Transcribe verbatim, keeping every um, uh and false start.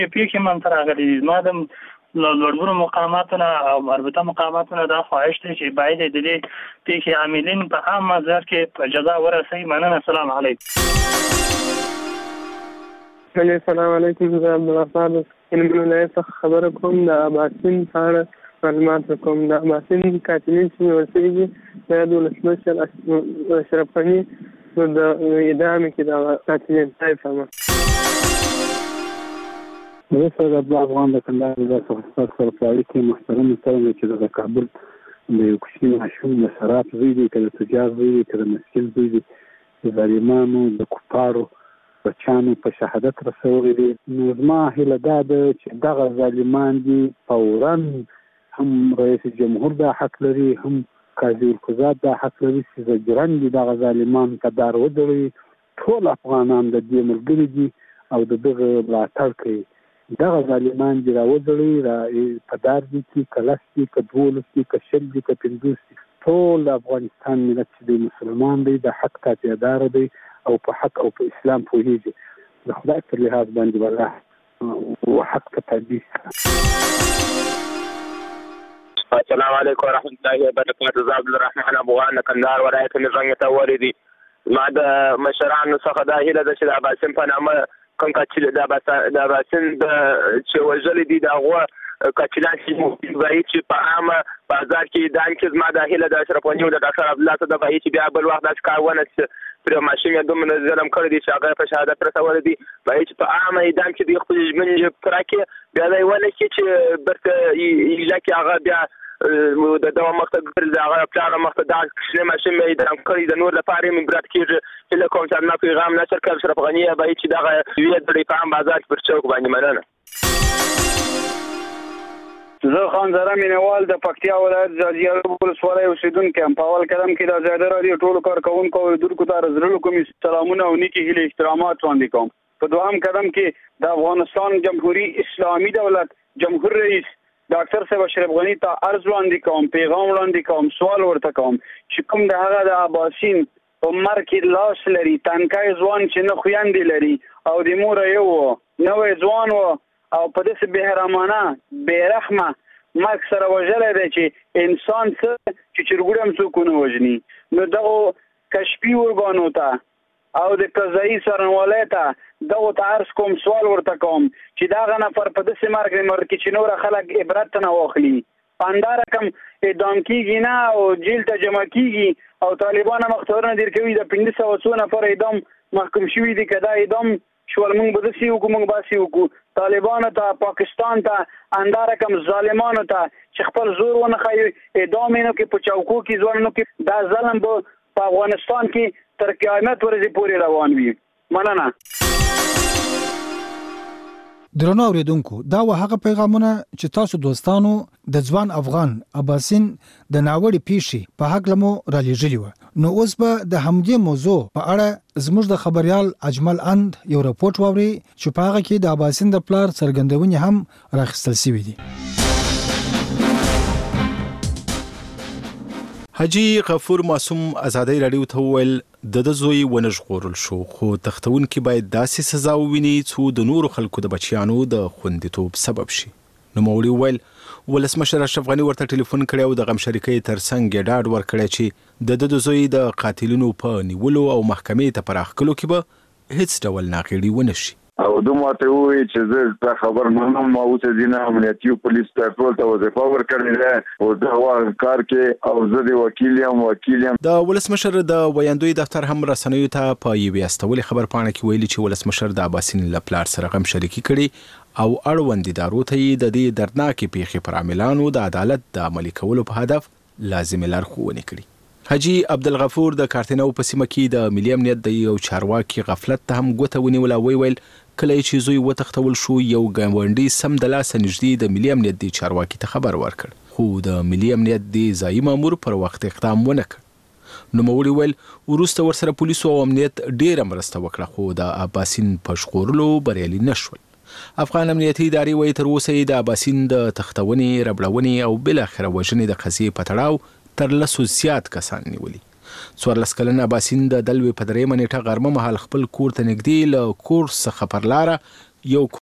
پیښې منځ راغلي دي. ما د لوړو مقاماتونه او مربوطه مقاماتونه دا خواهش دی چې باید د دې پیښې عاملین په عام مزار کې په جزا ورسوي. مننه. السلام علیکم. السلام علیکم. زه عبدالغفار هلمند ولایت څخه خبره کوم. د اباسین په اړه معلومات کوم. د اباسین قاتلین چې نیول شوي دي د ولسمشر اشرف غني د اعدام کې د قاتلین طایفه ما زه سید عبدالله افغان د کندهار ولایت څخه ستاسو سره په اړیکه کې محترم ستړم چې د کابل د یو کوچني ماشوم د سراب زوی دی، که د تجار زوی دی، که د مسکین زوی دی، د ظالمانو د کفارو بچیانو په شهادت رسولی دی. نو زما هیله دا ده چې دغه ظالمان دي فوراً هم رئیس جمهور دا حق لري، هم قاضي القضات دا حق لري چې زجرن دي دغه ظالمان ته دار ودري. ټول افغانان د دې ملګري دي او د دغه ملاتړ کوي. دغه ظالمان دي راودري، را په دار دي کې که لس دي، که دولس دي، که شل دي، که پنځوس دي. ټول د افغانستان ملت چې دی مسلمان دی، د حق تابعدار دی او په حق او په اسلام پوهیږي. د خدای پر لحاظ باندې والله حق ته تابع. السلام علیکم ورحمۃ اللہ وبرکاتہ. زه عبدالرحمن افغان کندهار ولایت نظام ته وریدي. ما د مشرانو څخه دا هیله ده چې د اباسین په نامه کوم کچل د اباسین د چې وژلي دي د هغه کچلان چې وایي چې په عامه بازار کې دان کې زما د هیله د اشرف غني او د ډاکټر عبدالله ته د وایي چې بیا بل وخت داسې کار ونه شي پر ماشین یې دومره ظلم کړی دی چې هغه په شهادت رسولی دی. وایي چې په عامه دان کې د خپل ژمن پوره کړي، بیا دا یې ونه شي چې برته ایله کې هغه بیا د دوام مخته ګرځي، هغه پلار مخته دا کښنې ماشین مې درم کړی د نور لپاره یې عبرت کېږي چې له کوم چا نه پیغام نشر کړ اشرف غني وایي چې دغه یوې ډلې په عام بازار کې پر چوک باندې. مننه. زه خان زره مینوال د پکتیا ولایت ځاځي ولسوالۍ اوسیدونکی یم. په اول قدم کې د زیاده راډیو ټولو کارکوونکو او اورېدونکو ته زړه کومې سلامونه او نیکې هیلې احترامات وړاندې کوم. په دوهم قدم کې د افغانستان جمهوري اسلامي دولت جمهور رئیس ډاکټر صاحب اشرف غني ته عرض وړاندې کوم، پیغام وړاندې کوم، سوال ورته کوم چې کوم د هغه د اباسین په مرګ کې لاس لري، تنکی ځوان چې نه خویندې لري او د موره یو نوی ځوان و او په داسې بېرحمانه بېرحمه مرګ سره وژلی دی چې انسان څه چې چرګوړی هم څوک ونه وژني. نو دغو کشفي ارګانو ته او د قضایي څارنوالۍ ته دغو ته عرض کوم، سوال ورته کوم چې دغه نفر په داسې مرګ مړ کړي چې نوره خلک عبرت ته نه واخلي. همدا رقم اعدام کېږي نه او جیل ته جمع کېږي او طالبان هم اختیارونه دیر کوي. د پنځه سوه څو نفر اعدام محکوم شوي دي. که دا اعدام شول موږ به داسې وکړو، موږ به هسې وکړو. طالبانو ته، پاکستان ته، همدا رقم ظالمانو ته چې خپل زور ونه ښایي، اعدام یې نه کړي، په چوکو کې ځوان نه کړي. دا ظلم به په افغانستان کې تر قیامت ورځې پورې روان وي. مننه. درنو اوریدونکو، دا و هغه پیغامونه چې تاسو دوستانو د ځوان افغان اباسین د ناوړې پیښې په هکله مو را لېږلي وه. نو اوس به د همدې موضوع په اړه زموږ د خبریال اجمل اند یو راپورټ واوري چې په هغه کې د اباسین د پلار څرګندونې هم راخیستل شوي دي. حاجی غفور معصوم ازادۍ راډیو ته وویل د د زوی ونه ژغورل شو، خو تختونکي باید داسې سزا وویني څو د نورو خلکو د بچیانو د خوندیتوب سبب شي. نوموړي وویل ولسمشر اشرف غني ورته ټلیفون کړی او د غم شریکۍ ترڅنګ یې ډاډ ورکړی چې د د زوی د قاتلینو په نیولو او محکمې ته پراخکلو کې به هیڅ ډول ناغېړي ونه شي. او دومره ته ووایي چې زه دا خبر منم، ما اوس ځینې امنیتي پولیس ته ټول ته وظیفه ورکړې ده او دغه کار کې او زه د وکیل یم وکیل یم. د ولسمشر د ویاندوی دفتر هم رسنیو ته په یوې استولې خبرپاڼه کې ویلي چې ولسمشر د اباسین له پلار سره غم شریکي کړي او اړوند ادارو ته یې د دې دردناکې پیښې پر عاملانو د عدالت د عملي کولو په هدف لازمې لارښوونې کړي. حاجی عبدالغفور د کارتنو په سیمه کې د ملي امنیت د یو چارواکي غفلت ته هم ګوته ونیوله. ویل کله چې زوی وتښتول شو، یو ګاونډي سم د لاسه نږدې د ملي امنیت د چارواکي ته خبر ورکړ، خو د ملي امنیت د ځایي مامور پر وخت اقدام ونه کړ. نوموړي ویل وروسته ورسره پولیسو او امنیت ډېره مرسته وکړه، خو د اباسین په ژغورلو بریالي نه شول. افغان امنیتي ادارې وایي تر اوسه یې د اباسین د تښتونې، ربړونې او بالاخره وژنې د قضیې په تړاو تر لسو زیات کسان نیولي. څوارلس کلن اباسین د دلوي په درېیمه نیټه غرمه مهال خپل کور ته نږدې له کور څخه پر لاره یو